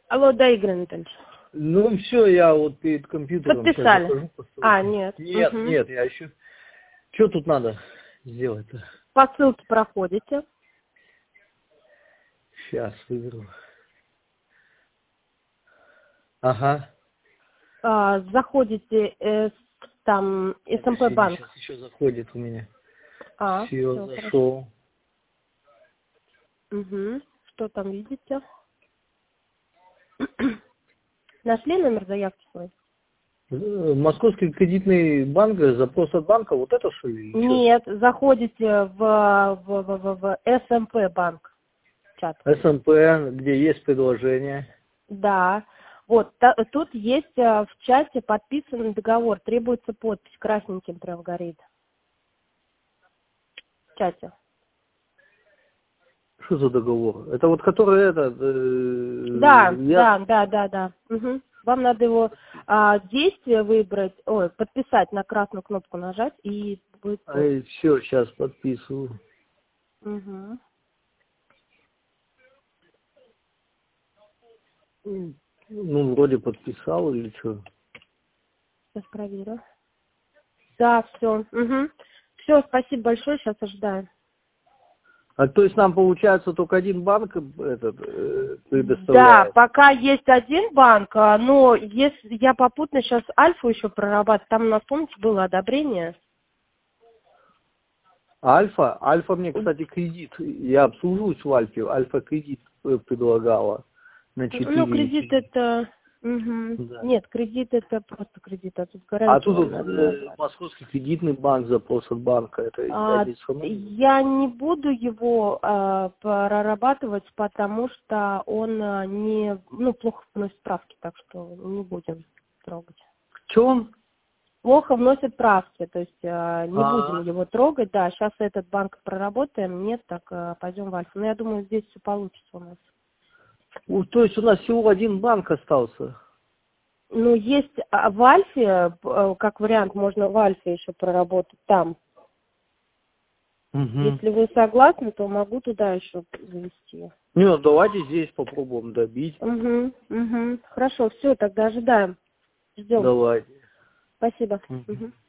Алло, да, Игорь Анатольевич. Ну все, я вот перед компьютером. Подписали? Нет. Нет, нет, я еще... Что тут надо сделать-то? По ссылке проходите. Сейчас выберу. Ага. Заходите, там, СМП банк. Сейчас еще заходит у меня. Все, Всё, зашел. Угу. Что там видите? Нашли номер заявки свой? Московский кредитный банк, запрос от банка, вот это что ли? Нет, заходите в СМП банк чат. СМП, где есть предложение. Да. Вот, тут есть в чате подписанный договор, требуется подпись, красненьким прям горит. В чате. Что за договор? Это вот который Да. Угу. Вам надо его действие выбрать, подписать, на красную кнопку нажать и будет. Все, сейчас подписываю. Угу. Ну, вроде подписал или что? Сейчас проверю. Да, все. Угу. Все, спасибо большое, сейчас ожидаем. А то есть нам получается только один банк предоставляет? Да, пока есть один банк, но если я попутно сейчас Альфу еще прорабатываю, там у нас, помните, было одобрение. Альфа мне, кстати, кредит. Я обслуживаюсь в Альфе. Альфа кредит предлагала на 4. Ну, кредит это... Угу. Да. Нет, кредит это просто кредит, а тут А гарантия. тут Московский кредитный банк, запрос от банка. Это я не буду его прорабатывать, потому что он плохо вносит справки, так что не будем трогать. Что он? Плохо вносит правки, то есть не будем его трогать. Да, сейчас этот банк проработаем, нет, так пойдем в Альфа. Но я думаю, здесь все получится у нас. То есть у нас всего один банк остался? Ну, есть в Альфе, как вариант, можно в Альфе еще проработать там. Угу. Если вы согласны, то могу туда еще завести. Ну, давайте здесь попробуем добить. Угу. Хорошо, все, тогда ожидаем. Ждем. Давайте. Спасибо. Угу. Угу.